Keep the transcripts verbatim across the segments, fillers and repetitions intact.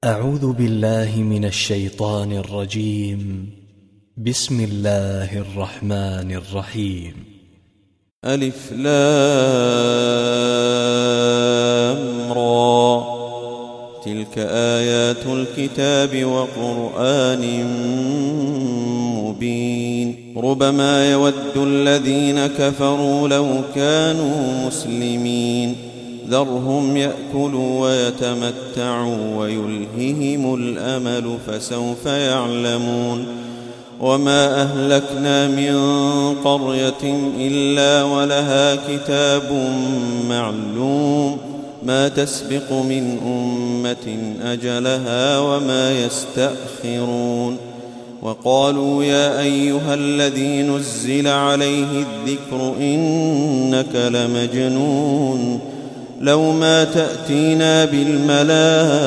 أعوذ بالله من الشيطان الرجيم. بسم الله الرحمن الرحيم. ألف لام را، تلك آيات الكتاب وقرآن مبين. ربما يود الذين كفروا لو كانوا مسلمين، ذرهم يأكلوا ويتمتعوا ويلههم الأمل فسوف يعلمون. وما أهلكنا من قرية إلا ولها كتاب معلوم، ما تسبق من أمة أجلها وما يستأخرون. وقالوا يا أيها الذي نزل عليه الذكر إنك لمجنون، لو ما تأتينا بالملائكة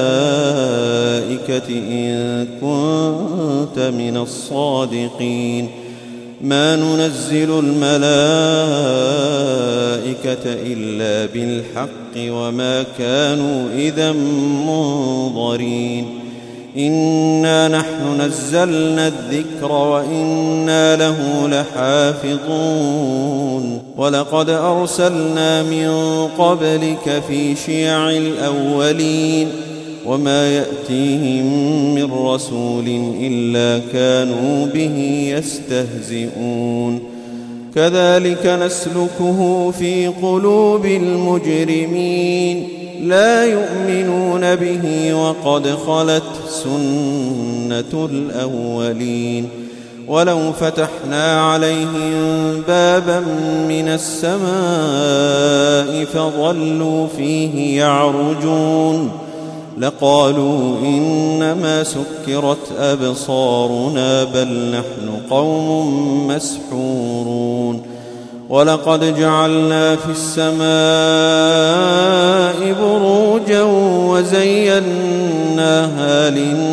إن كنت من الصادقين. ما ننزل الملائكة إلا بالحق وما كانوا إذا منظرين. إنا نحن نزلنا الذكر وإنا له لحافظون. ولقد أرسلنا من قبلك في شيع الأولين، وما يأتيهم من رسول إلا كانوا به يستهزئون. كذلك نسلكه في قلوب المجرمين، لا يؤمنون به وقد خلت سنة الأولين. ولو فتحنا عليهم بابا من السماء فظلوا فيه يعرجون لقالوا إنما سكرت أبصارنا بل نحن قوم مسحورون. ولقد جعلنا في السماء بروجا وزيناها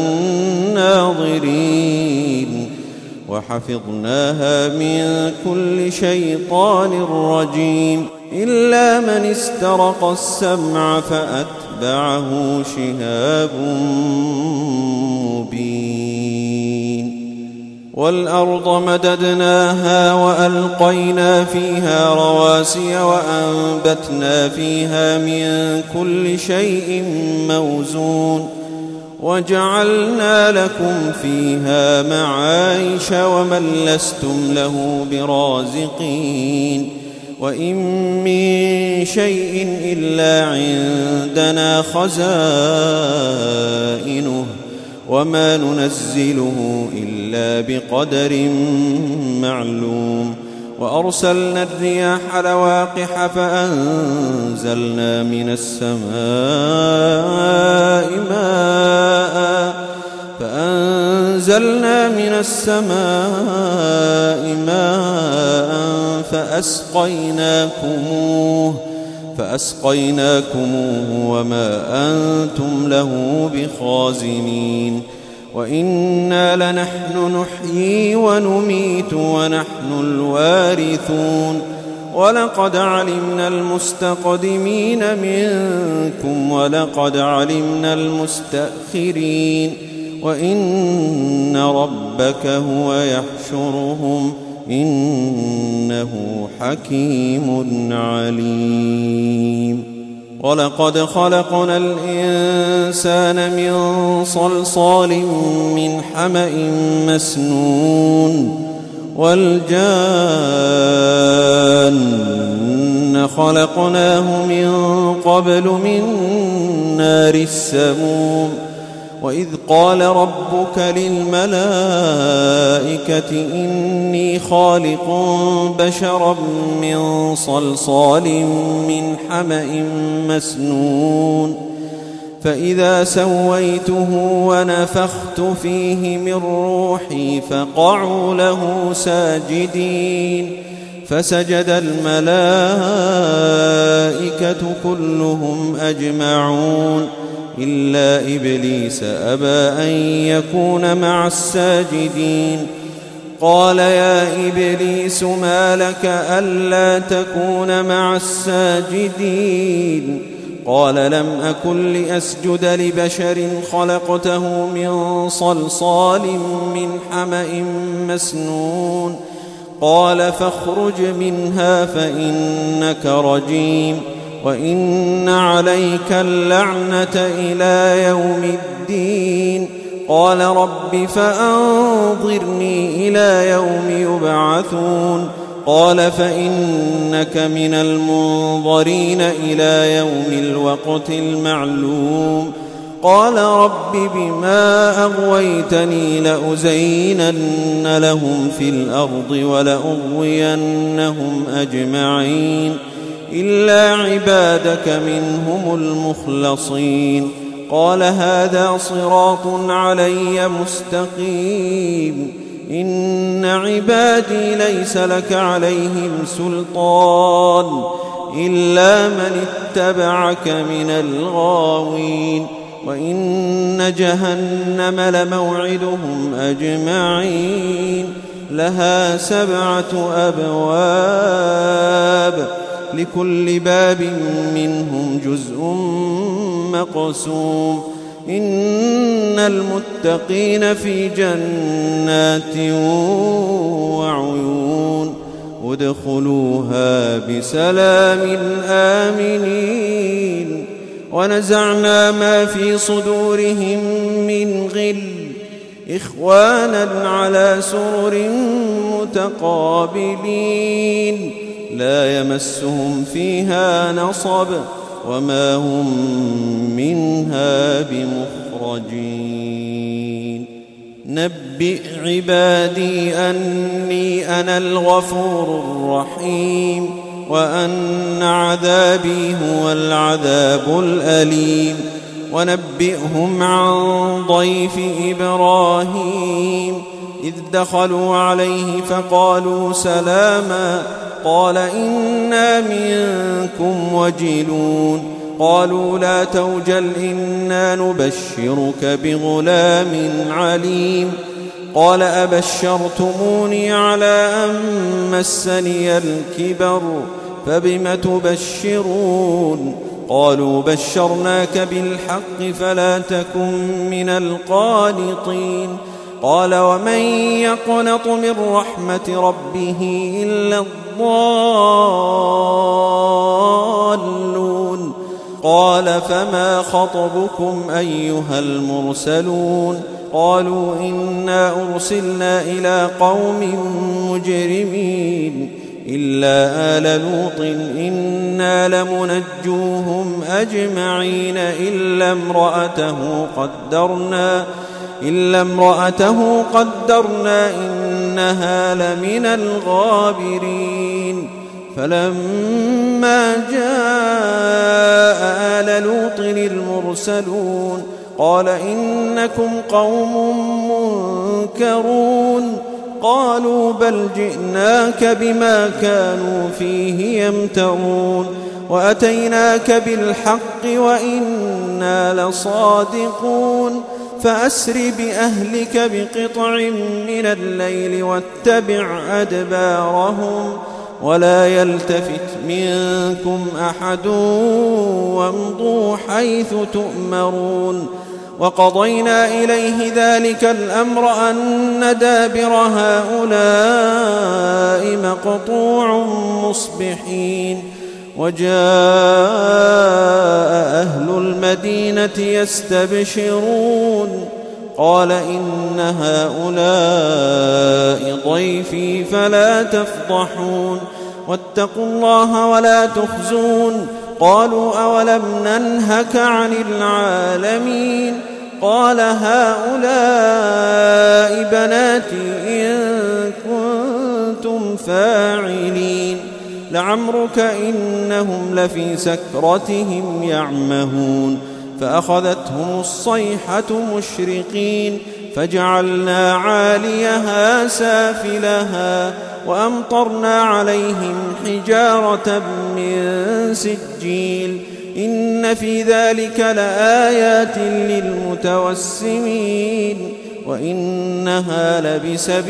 للناظرين وحفظناها من كل شيطان رجيم إلا من استرق السمع فأتبعه شهاب مبين. والأرض مددناها وألقينا فيها رواسي وأنبتنا فيها من كل شيء موزون وجعلنا لكم فيها معايش ومن لستم له برازقين. وإن من شيء إلا عندنا خزائنه وما ننزله إلا بقدر معلوم. وأرسلنا الرياح لواقح فأنزلنا من السماء ماء فأنزلنا من السماء ماء فأسقيناكموه فأسقيناكموه وما أنتم له بخازنين. وإنا لنحن نحيي ونميت ونحن الوارثون. ولقد علمنا المستقدمين منكم ولقد علمنا المستأخرين وإن ربك هو يحشرهم إنه حكيم عليم. ولقد خلقنا الإنسان من صلصال من حمأ مسنون والجان خلقناه من قبل من نار السموم. وإذ قال ربك للملائكة إني خالق بشرا من صلصال من حمأ مسنون فإذا سويته ونفخت فيه من روحي فقعوا له ساجدين فسجد الملائكة كلهم أجمعون إلا إبليس أبى أن يكون مع الساجدين. قال يا إبليس ما لك ألا تكون مع الساجدين قال لم أكن لأسجد لبشر خلقته من صلصال من حمأ مسنون قال فاخرج منها فإنك رجيم وإن عليك اللعنة إلى يوم الدين قال رب فأنظرني إلى يوم يبعثون قال فإنك من المنظرين إلى يوم الوقت المعلوم قال رب بما أغويتني لأزينن لهم في الأرض ولأغوينهم أجمعين إلا عبادك منهم المخلصين قال هذا صراط علي مستقيم إن عبادي ليس لك عليهم سلطان إلا من اتبعك من الغاوين وإن جهنم لموعدهم أجمعين لها سبعة أبواب لكل باب منهم جزء مقسوم إن المتقين في جنات وعيون ادخلوها بسلام آمنين ونزعنا ما في صدورهم من غل إخوانا على سرر متقابلين لا يمسهم فيها نصب وما هم منها بمخرجين نبئ عبادي أني أنا الغفور الرحيم وأن عذابي هو العذاب الأليم ونبئهم عن ضيف إبراهيم إذ دخلوا عليه فقالوا سلاما قال إنا منكم وجلون قالوا لا توجل إنا نبشرك بغلام عليم قال أبشرتموني على أن مسني الكبر فبم تبشرون قالوا بشرناك بالحق فلا تكن من القانطين قال ومن يقنط من رحمة ربه إلا الضالون قال فما خطبكم أيها المرسلون قالوا إنا أرسلنا إلى قوم مجرمين إلا آل لوط إنا لمنجوهم أجمعين إلا امرأته قدرنا إلا امرأته قدرنا إنها لمن الغابرين فلما جاء آل لوط المرسلون قال إنكم قوم منكرون قالوا بل جئناك بما كانوا فيه يمترون وأتيناك بالحق وإنا لصادقون فأسر بأهلك بقطع من الليل واتبع أدبارهم ولا يلتفت منكم أحد وامضوا حيث تؤمرون وقضينا إليه ذلك الأمر أن دابر هؤلاء مقطوع مصبحين وجاء أهل المدينة يستبشرون قال إن هؤلاء ضيفي فلا تفضحون واتقوا الله ولا تخزون قالوا أولم ننهك عن العالمين قال هؤلاء بناتي إن كنتم فاعلين لعمرك إنهم لفي سكرتهم يعمهون فأخذتهم الصيحة مشرقين فجعلنا عاليها سافلها وأمطرنا عليهم حجارة من سجيل إن في ذلك لآيات للمتوسمين وإنها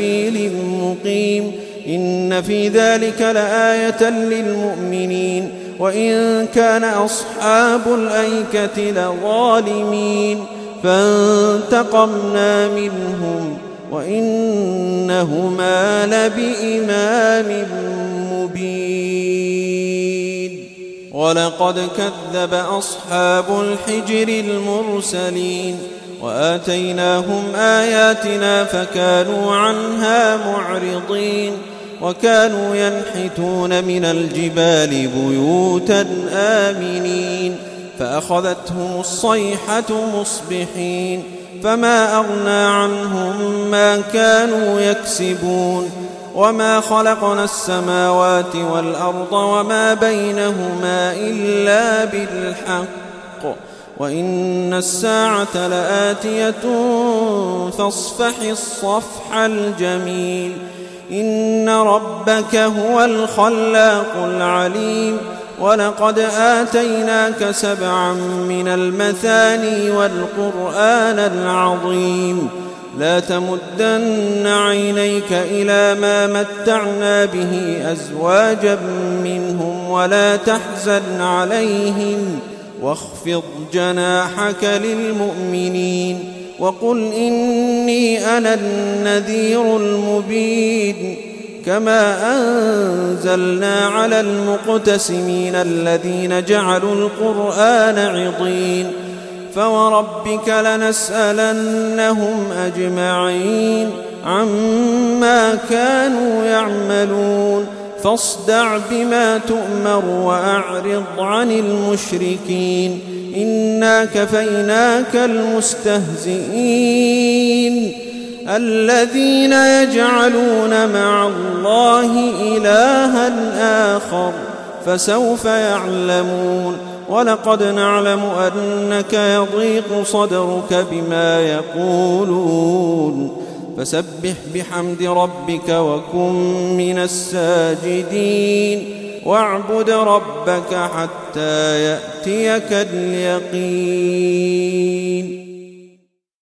لبسبيل مقيم إن في ذلك لآية للمؤمنين وإن كان أصحاب الأيكة لظالمين فانتقمنا منهم وإنهما لبإمام مبين ولقد كذب أصحاب الحجر المرسلين وآتيناهم آياتنا فكانوا عنها معرضين وكانوا ينحتون من الجبال بيوتا آمنين فأخذتهم الصيحة مصبحين فما أغنى عنهم ما كانوا يكسبون وما خلقنا السماوات والأرض وما بينهما إلا بالحق وإن الساعة لآتية فاصفح الصفح الجميل إن ربك هو الخلاق العليم ولقد آتيناك سبعا من المثاني والقرآن العظيم لا تمدن عينيك إلى ما متعنا به أزواجا منهم ولا تحزن عليهم واخفض جناحك للمؤمنين وقل إني أنا النذير المبين كما أنزلنا على المقتسمين الذين جعلوا القرآن عضين فوربك لنسألنهم أجمعين عما كانوا يعملون فاصدع بما تؤمر وأعرض عن المشركين إنا كفيناك المستهزئين الذين يجعلون مع الله إلها آخر فسوف يعلمون ولقد نعلم أنك يضيق صدرك بما يقولون فسبح بحمد ربك وكن من الساجدين واعبد ربك حتى يأتيك اليقين.